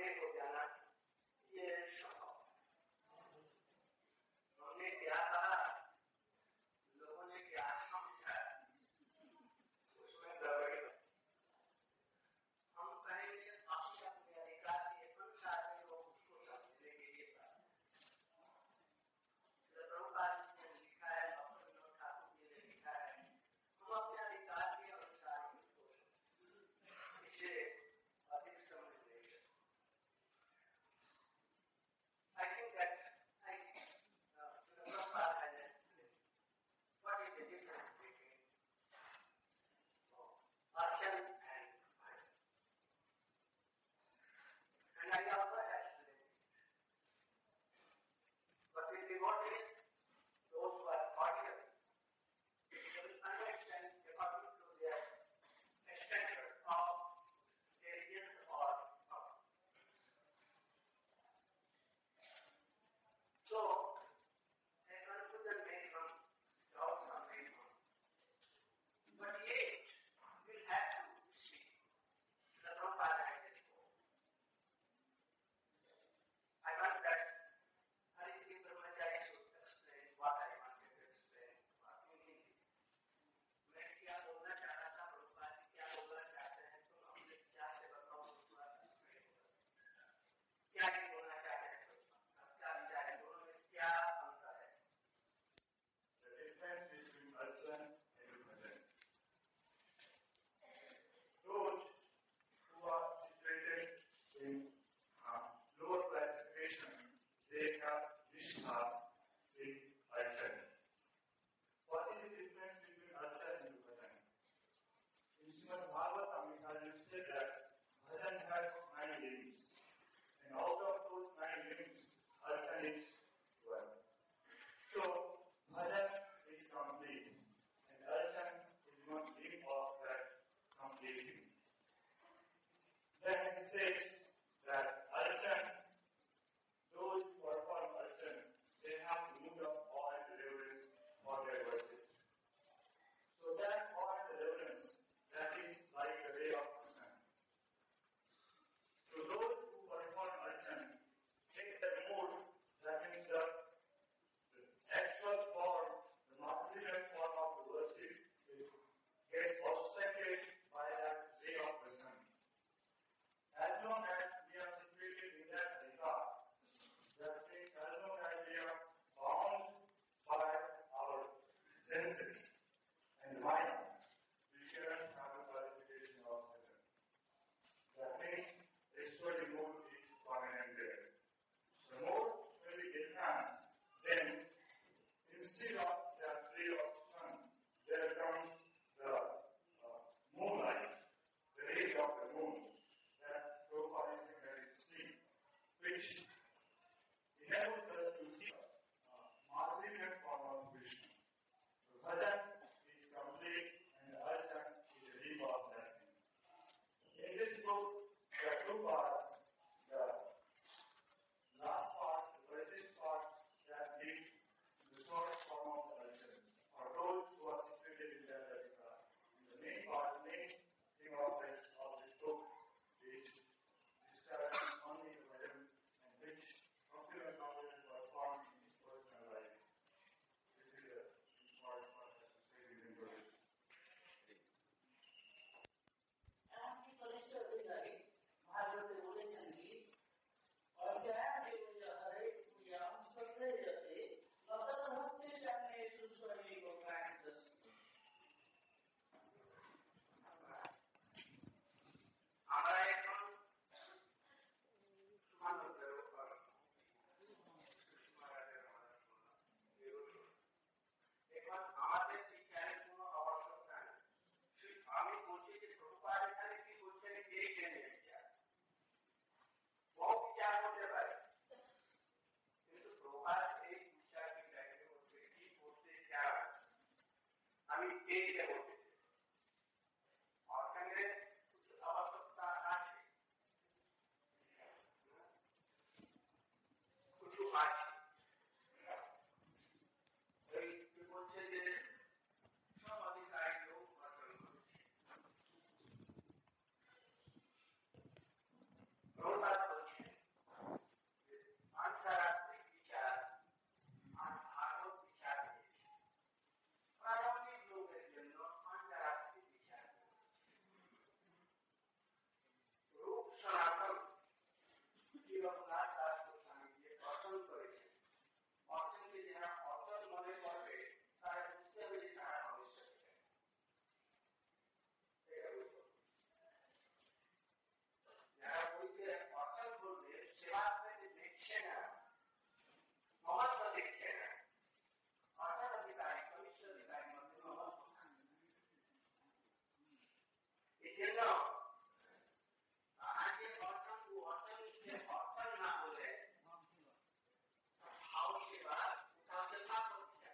अंधे हो जाना ये संभव। हमने क्या कहा, लोगों ने क्या समझा, उसमें गड़बड़ी। हम कहेंगे अपने अपने अधिकार के अनुसार लोग उसको समझने के लिए प्रभुपाद ने लिखा है, डॉक्टर विनोद ठाकुर जी ने लिखा है, हम अपने अधिकार के अनुसार उसको इसे अधिक समझ लेंगे। I think that Prabhupada has explained what is the difference between archan and bhajan. And I also explained it. But with devotees, those who are ordinary, they will understand according to their standard of intelligence or power. So, a conclusion may come, outcome may come. But yet, we'll have to see the Prabhupada has explained. I want that Harisri Brahmachari should explain what I wanted to explain in Hindi. मैं क्या बोलना चाहता था, प्रभुपाद जी क्या बोलना चाहते हैं, तो हमने क्या से बताओ थोड़ा क्या नहीं बोलना चाहते हैं, क्या विचार है, दोनों में क्या अंतर है? The difference between archan and bhajan. Those who are situated in lower classification, they have nishtha in archan. What is the difference between archan and bhajan? In Srimad Bhagavatam, it has been said that bhajan has 9 limbs, and out of those 9 limbs, archan is 1. So, bhajan is complete, and archan is one limb of that completing. Then he says that archan, those who perform archan, they have to move up awe and reverence for their worship. So that awe and reverence, that is like the ray of the sun. So those who perform archan take the mood, that means the actual form, the material form of the worship gets obstructed by that ray of the sun. As long as we are situated in that adhikar, that means as long as we are bound by our senses and mind, we cannot have a qualification of heaven. That means Ishwari mood is permanent there. The mood will be enhanced, then instead of that ray of sun, there comes the moonlight, the rays of the moon, that Prabhupada is saying that is sleep, which enables us to see Madhurya form of Krishna. The bhajan is complete and the archan is a limb of that thing. In this book, there are 2 parts. The last part, the first part, that gives the short form of the archan, or those who are situated in that adhikar. The main part, the main thing of this book is described only the bhajan, and which Bhaktivinoda Thakur has performed in his personal life. This is the important part I should say in introduction. आपकी कनिष्ठ अधिकारी भागवत बोलेছেন কি অর্চায় হরে প্রিয়াম শ্রদ্ধেয়তে লতত ভক্তি সামনে সুস্বরী গোপ্রাণিতস। আমরা এখন সুমানন্দের উপর এখন আমাদের বিচারের কোনো আবশ্যকতা নেই। আমি বলছি যে প্রভুপাদ এখানে কি বলছেন এই জেনে বিচার, বহু বিচার করতে পারে, কিন্তু প্রভুপাদ এই বিচারকে ব্যাখ্যা করতে কি করতে চান আমি এইটা বলতে চাই। অর্থাৎ आवश्यकता আছে, কিছু আছে, এই বলছে যে সব অধিকারী লোক অর্জন করছে। প্রভুপাদ বলছে জন্য আগে অর্থন না বলে ভাব সেবা উঠাতে না করতে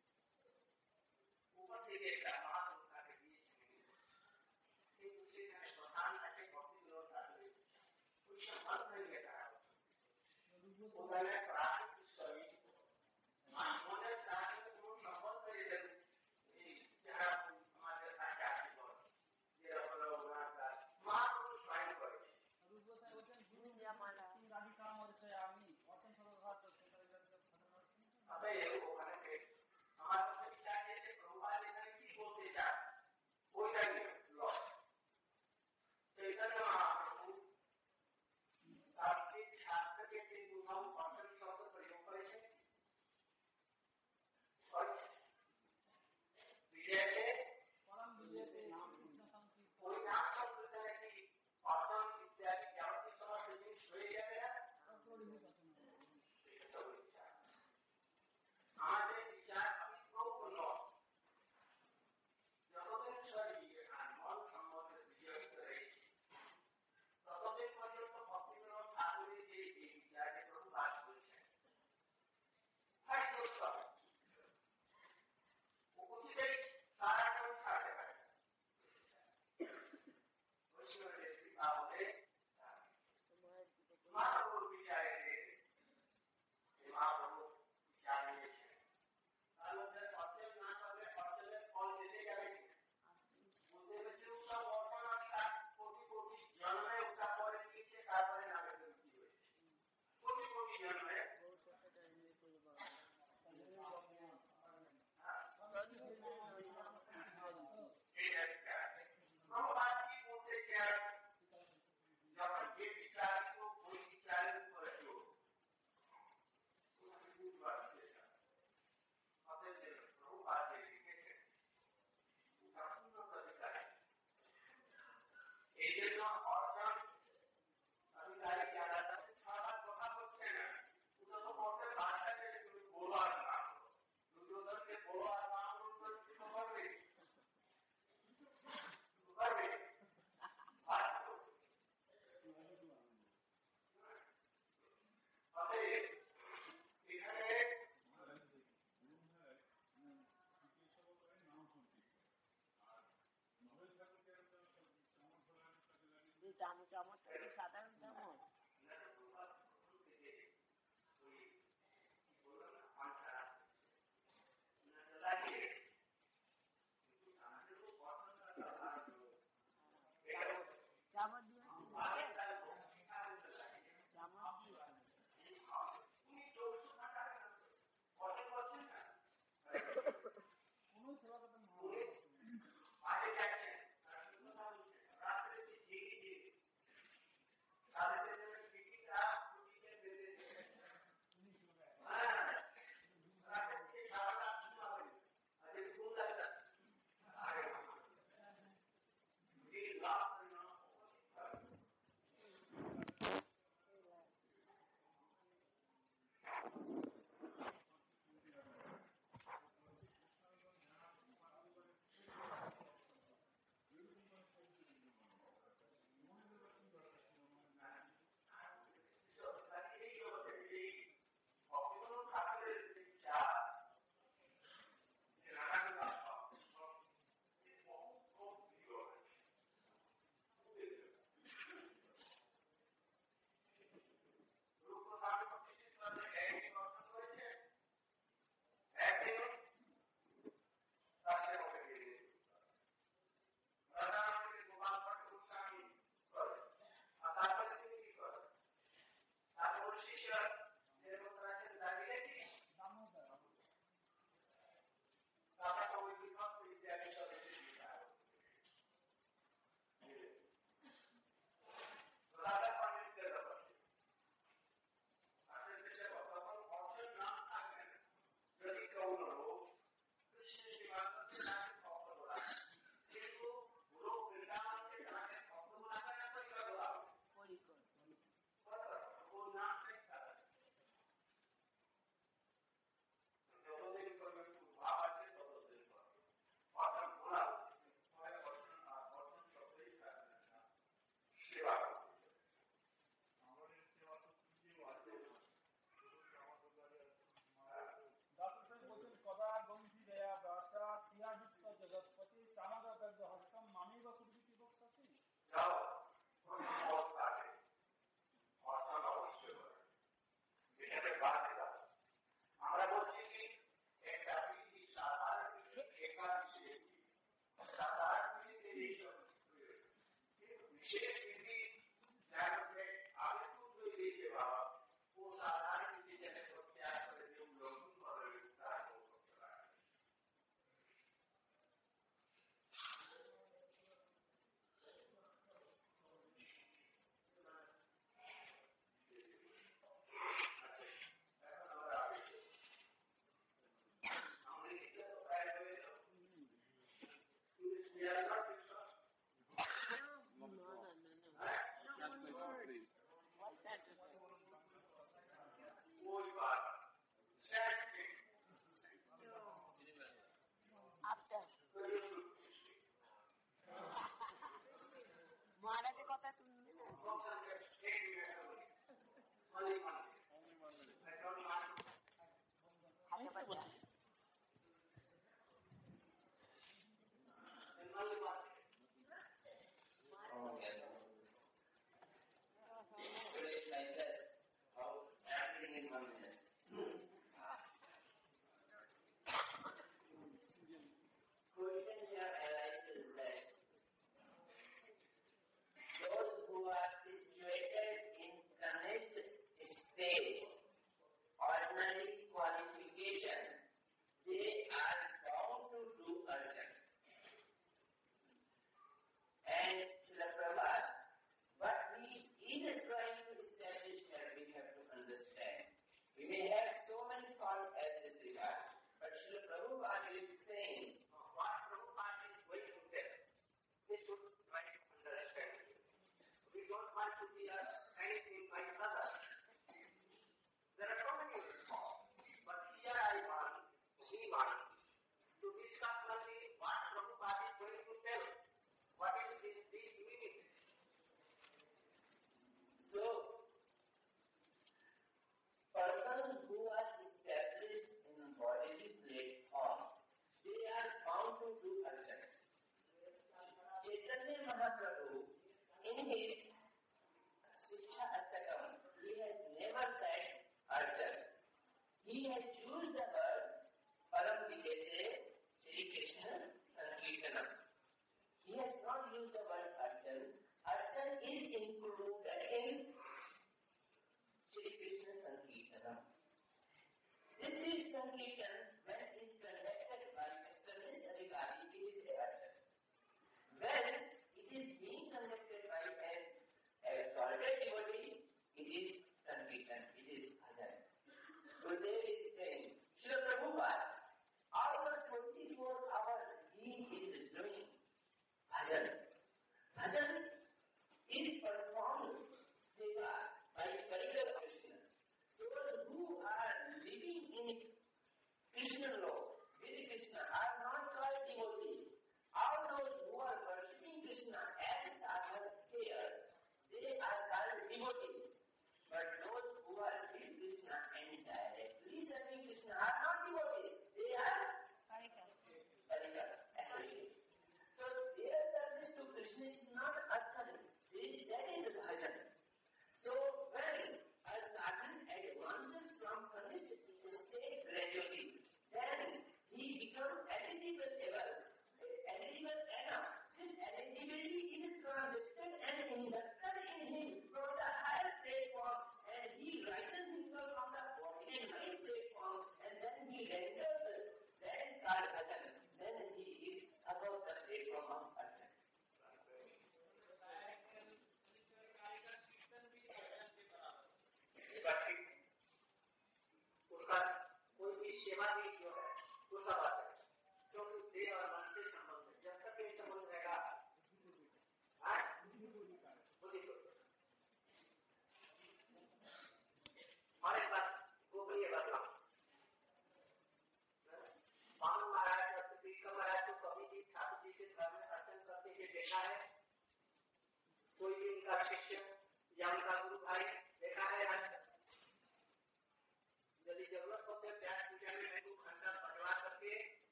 ऊपर থেকে একটা মহাসংখ্যাকে দিয়েছিলেন কিন্তু সেখানে প্রধান আছে ভক্তিগুলোর সাথে ওই সম্মান হয়ে গেছে ওখানে প্রাথমিক স্তরে মনের সাথে কোনো সম্পর্ক এদের যারা আমাদের কাছে আসিল যেটা হলো ওনার মহাপুরুষ স্বয়ং করেছে ওখানে আমার কাছে বিচার দিয়েছে প্রভুপাদ এখানে কি বলতে চান ওইটা নিয়ে চৈতন্য মহাপ্রভু তার শিখ শাস্ত্রকে যে দুর্গম অর্থন শব্দ প্রয়োগ করেছে বিজয়কে ওই নাম শব্দটা কি অর্থন ইত্যাদি যাবতীয় সমস্ত জিনিস হয়ে যাবে না আমাদের বিচার অভিপ্রৌঢ় যতদিন শরীর আর মন সম্বন্ধে বিজয়িত রয়েছে ততদিন পর্যন্ত ভক্তিবিনোদ ঠাকুরের যে এই বিচারকে প্রতিবাদ করেছেন উপস্থিতেই তারা কেউ ছাড়তে পারে বৈষ্ণবের কৃপা হলে মহাপ্রভুর বিচারে মহাপ্রভু বিচার নিয়েছেন তার মধ্যে অর্জন না করলে অর্জনের ফল দিতে যাবে বুদ্ধদেবের সব অর্জন তার কোটি কোটি জন্মে উঠা করে দিয়েছে তারপরে নামে মুক্তি হয়েছে কোটি কোটি জন্মে প্রভুপাদ কি বলতে চান যখন যে বিচার ওই বিচারের উপরে প্রভুপাদ লিখেছেন এই জন্য অর্জন অধিকারী যারা সবার কথা বলছে না ওটা তো করতে বাচ্চাকে তুমি বলো আর না দুর্যোধনকে বলো আর না করবে এখানে সাধারণ তেমন জামা দিয়ে কোনো সেবা করতে महाराज কথা শুনবে না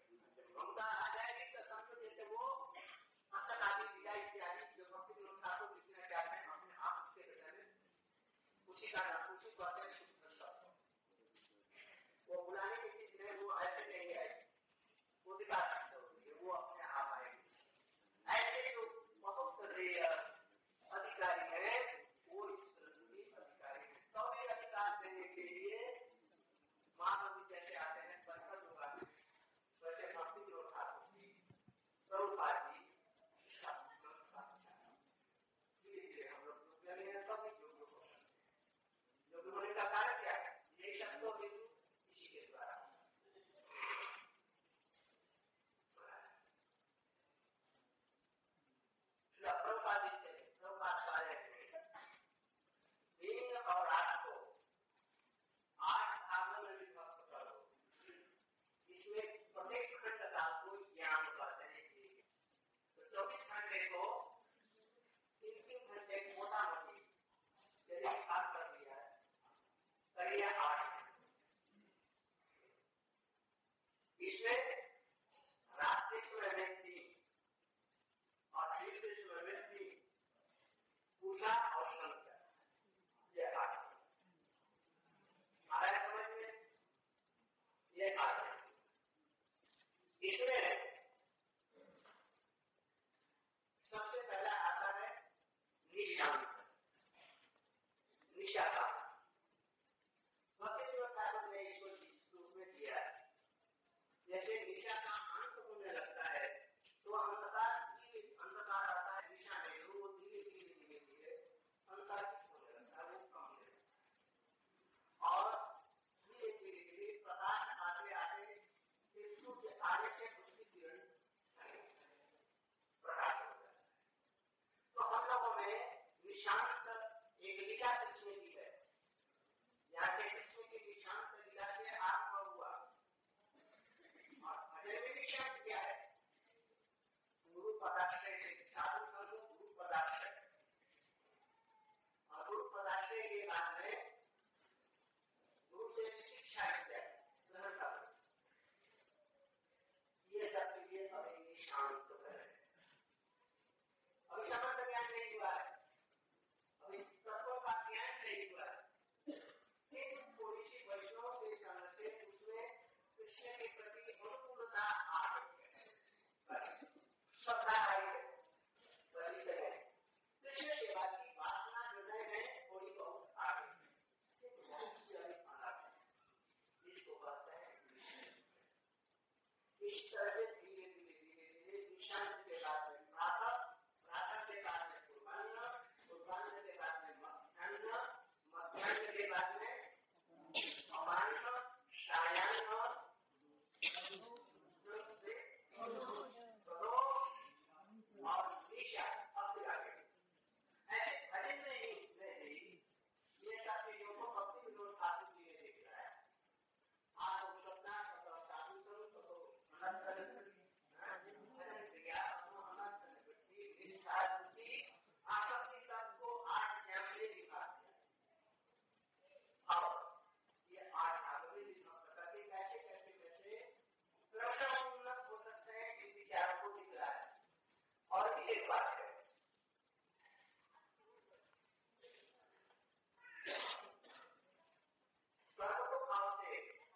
ममता आ जाएगी तो समझो जैसे वो हंसक आदि विदा इत्यादि जो भक्ति लोग ठाकुर इस तरह से धीरे धीरे धीरे धीरे निशांत के बाद में प्रातः, प्रातः के बाद में पूर्वान्न, पूर्वान्न के बाद में मध्याह्न, मध्याह्न के बाद में अपान्न, सायाह्न और निशा। अब आगे ऐसे भजन में ही ये सब चीजों को भक्ति विनोद ठाकुर जी ने देख रहा है। आप सपना साधु करो तो आसक्ति तत्व को 8 ज्ञान में दिखा दिया। और ये 8 भागों में दिखा करके कैसे कैसे कैसे क्रमशः उन्नत हो सकते हैं इन विचारों को दिख रहा है। और एक बात है, सर्वभाव से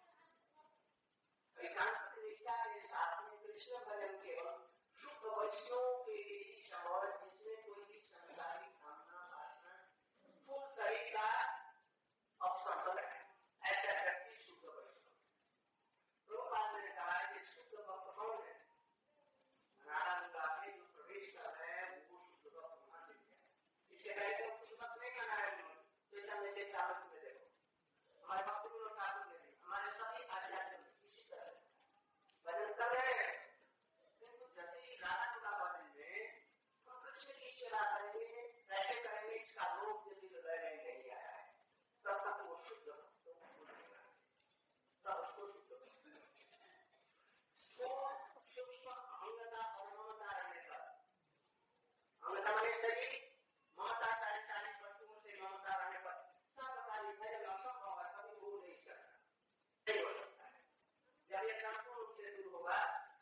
एकांत निष्ठा के साथ में कृष्ण भजन केवल शुद्ध वैष्णव के लिए ही संभव है, जिसमें कोई भी संसारिक कामना वासना फूल शरीर का अपसंबंध है। ऐसा व्यक्ति शुद्ध वैष्णव। प्रभुपाद ने कहा कि शुद्ध भक्त कौन है? नारायणदा में जो प्रवेश कर रहे हैं वो शुद्ध भक्त होना चाहिए। इसके पहले तो शुद्ध भक्त नहीं करना है। चैतन्य चेतावनी में देखो, हमारे भक्त विनोद ठाकुर ने हमारे सभी आध्यात्मिक इसी तरह भजन कर रहे हैं, किंतु जब ही राधा का भजन में हम कृष्ण की सेवा करेंगे, कैसे करेंगे इसका लोभ यदि हृदय में नहीं आया है तब तक वो शुद्ध भक्त को भूलेगा, तब उसको शुद्ध भक्त सूक्ष्म अहंगता और ममता रहने पर, अहंगता माने शरीर, ममता सारी सारी वस्तुओं से ममता रहने पर सर्वकाली भजन असंभव है, कभी हो नहीं सकता, नहीं हो सकता है। जब ये संपूर्ण रूप से दूर होगा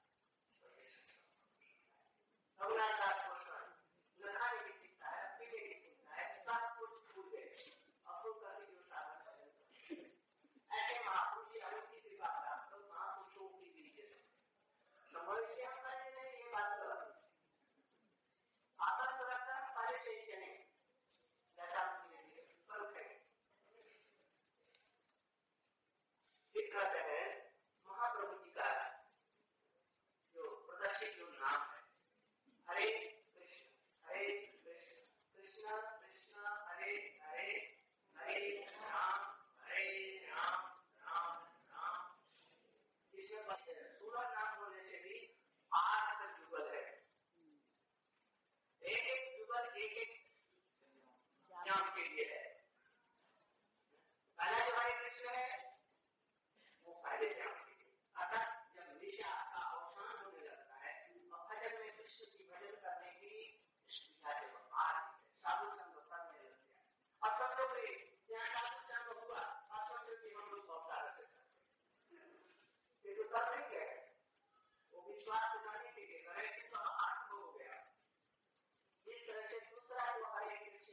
रघुनाथ पोषण न खाने की चिंता है, पीने की चिंता है, सब कुछ भूल गए, अपने करके जो साधन करेंगे ऐसे महापुरुष की अनुमति कृपा प्राप्त महापुरुषों की दीजिए समझिए। हम करने नहीं ये बात गलत है। आसन रखना पहले से ही चले जैसा धीरे धीरे पर उठेंगे। फिर कहते हैं महाप्रभु जी का जो प्रदर्शित जो नाम है हरे कृष्ण कृष्ण कृष्ण हरे हरे हरे राम राम राम। इसमें 16 नाम होने से भी 8 जुगल है। एक एक जुगल एक एक नाम के लिए है। पहला जो हरे कृष्ण है वो पहले ध्यान कीजिए। अर्थात जब निशा का अवसान होने लगता है और भजन में कृष्ण की भजन करने की साधु संग करने लग गया और सब लोग यहाँ साधु संग हुआ और समझो कि हम लोग बहुत सारे से ये जो कर नहीं गए वो विश्वास दिलाने के लिए करे कि सब आत्म हो गया। इस तरह से दूसरा जो हरे कृष्ण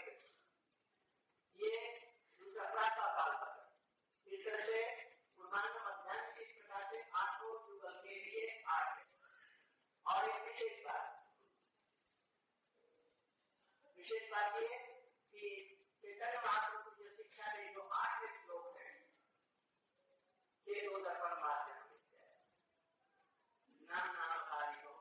ये दूसरा का काल है। इस तरह से पूर्वान्ह मध्याह्न इस प्रकार से 8 युगल के लिए 8 है। और एक विशेष बात ये कि चैतन्य महाप्रभु की शिक्षा ने जो 8 श्लोक है ये 2 दर्पण माध्यम है। नाम नामकारी हो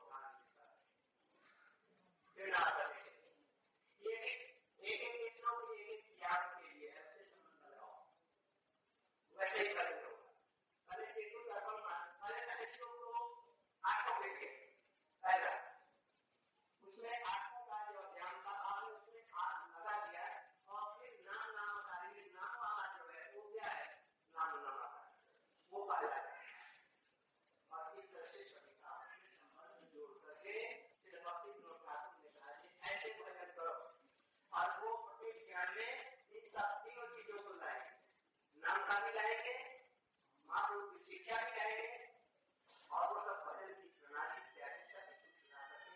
ये एक श्लोक एक ज्ञान के लिए है, उससे संबंध लगाओ वैसे ही करेंगे। पहले देखो दर्पण पहले का श्लोक को 8 देखिए। पहला उसमें 8 का जो ज्ञान था आपने उसमें 8 लगा दिया और फिर नाम नामकारी नाम वाला जो है वो क्या है नाम नामकारी वो पहला है। और इस तरह से सभी का संबंध जोड़ करके फिर भक्ति विनोद ठाकुर ने कहा ऐसे भजन करो और वो प्रत्येक ज्ञान में इन सब तीनों चीजों को लाएंगे। नाम का भी लाएंगे, महाप्रभु की शिक्षा भी लाएंगे और वो सब भजन की प्रणाली तैयारी सब कुछ ला करके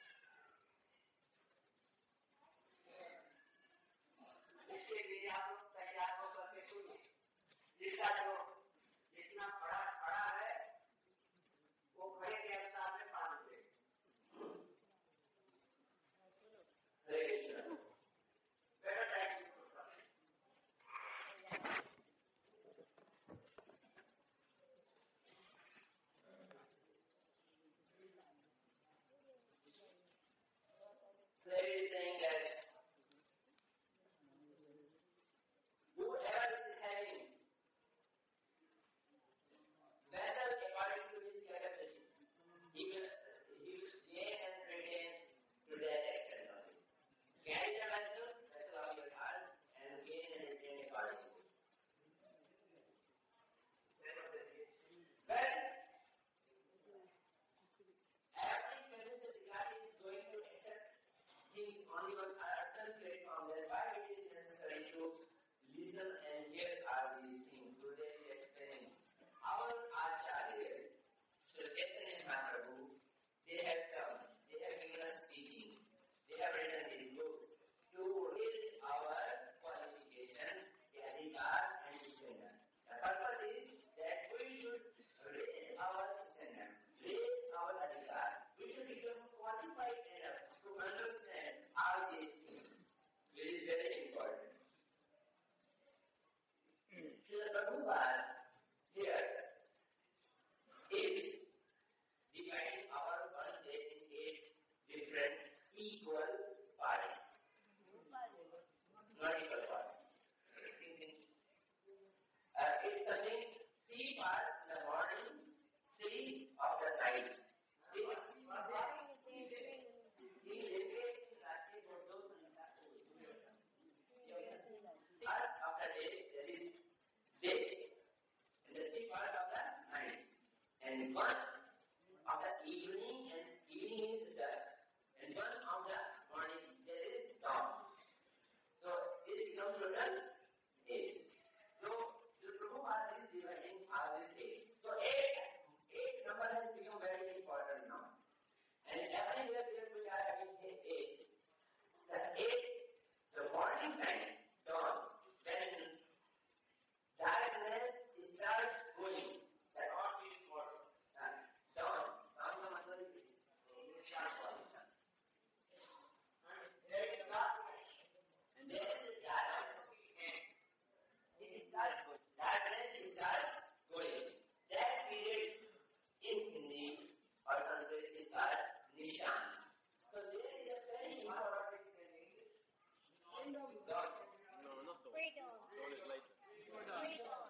इसके लिए आप लोग तैयार होकर के सुनिए। जिसका जो जितना बड़ा है वो घड़े के अनुसार में पानी दे। हरे कृष्ण। बेटा time Srila Prabhupada here is dividing our one day in 8 different equal parts. Not equal parts. It's something 3 parts in the morning, 3 of the night. Parts of the day, there is day, and the 3 parts of the night. And one of the evening, and evening is dusk, and one of the morning, there is dawn. So this becomes total 8. So the Prabhupada is dividing all these 8. So 8 number has become very important now. And everywhere we are having 8. The 8, the morning time, dawn, when darkness starts going, that all is what? Dawn. Dawn का मतलब start formation. There is darkness. And there is darkness. It starts going. Darkness starts going. That period in Hindi or Sanskrit is called Nishan. So there is a very important thing in English. Dawn. No, not dawn. Freedom. Dawn is later. Freedom.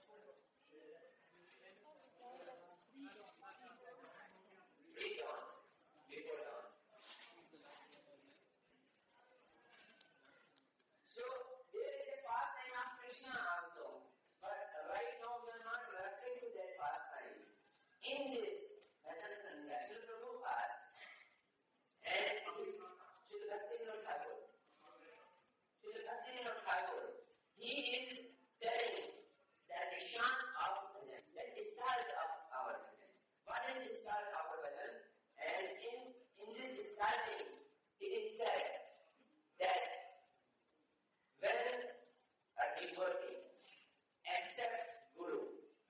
Pre-dawn. Before dawn. So there is a pastime of Krishna also. But right now we are not referring to that pastime. In this lesson, Srila Prabhupada and Srila Bhaktivinoda Thakur. Srila Bhaktivinoda Thakur, he is telling that Nishan of Bhajan, that is start of our Bhajan. What is the start of our Bhajan? And in this starting, it is said that when a devotee accepts Guru,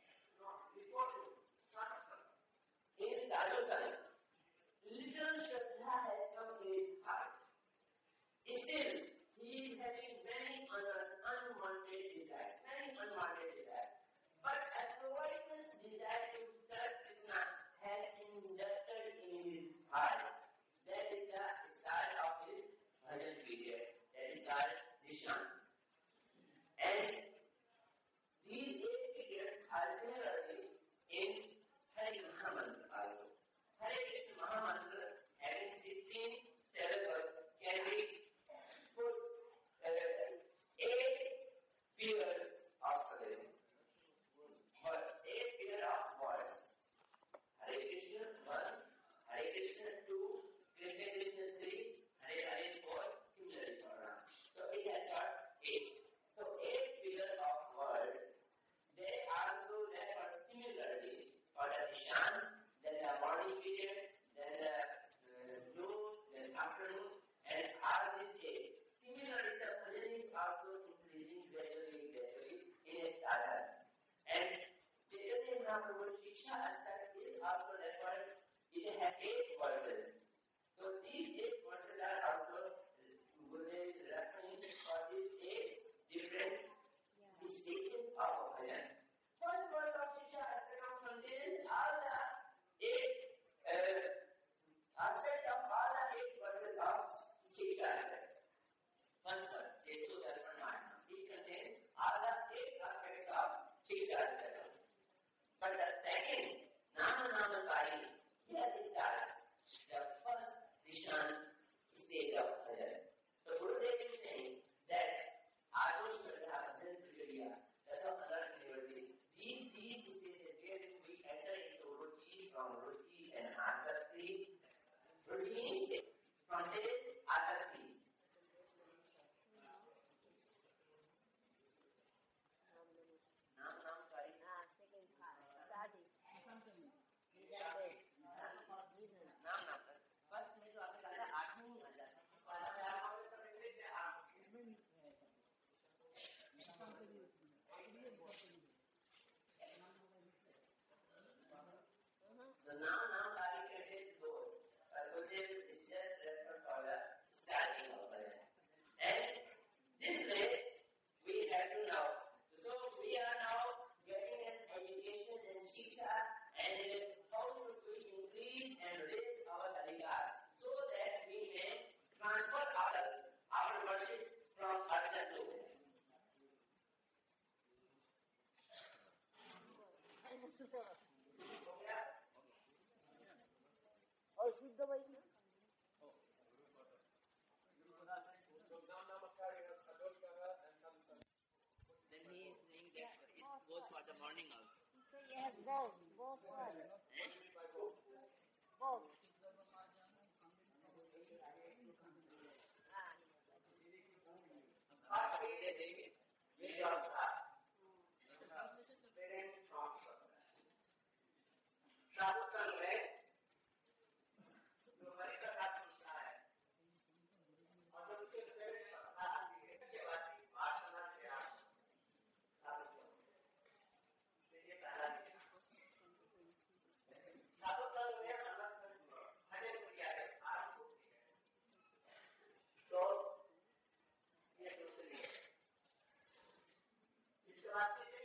in sadhusana, little Shraddha has come in his heart. Still, he is having many unwanted desires, But a provider's desire to serve Krishna has inducted in his heart. That is the start of his bhajan period. That is called Nishan. And these 8 periods are similarly in Hare Krishna Mantra also. Hare Krishna Mahamantra having 16 syllables can be put 8 pillars of syllables. But 8 pillars of words. Hare Krishna 1, Hare Krishna 2, Krishna Krishna 3, Hare Hare 4, similarly for Ram. So it has got 8. So 8 pillars of words, they also refer similarly for the Nishan, then the morning period, then the noon, then afternoon, and all these 8. Similarly, the bhajan is also increasing gradually in a sadhana. And Chaitanya Mahaprabhu's Shiksha Astak is also referred, it has 8 verses. So these 8 verses are also Gurudev is referring for these 8 different stages of bhajan. First verse of Shiksha Astakam contains all the 8 aspects of all the 8 verses of Shiksha Astakam. First verse, Jesu Darpan Mahana. It contains all the 8 aspects of Shiksha Astakam. But the second, Nama Nama Kari, here is the first Nishan stage of bhajan. So Gurudev is saying that Ado Shraddha Bhajan Kriya, that's of other university. These stages where we enter into Ruchi, from Ruchi and Asakti. Ruchi means from this Asakti. Nam Nam Kari. Second part. Starting. नाम नाम पर first में जो आपने कहा था 8वीं आ जाता है पहला में आप और सब इंग्लिश से So now Kari contains both. Gurudev is just referred for the starting of bhajan. And this way we have to know. So we are now हो गया? और शुद्ध भाई Then he is saying that it goes for the morning also. So yes, both what? Both. और ये देखिए ये जो था पेरेंट्स फ्रॉम शाकुंतल में जो हरि कथा सुनता है और जब उसके पेरेंट्स कथा आती है के बाद की वासना से आप ये पहला शाकुंतल में अलग भजन किया है आरंभ होती है तो ये दूसरी है इसके बाद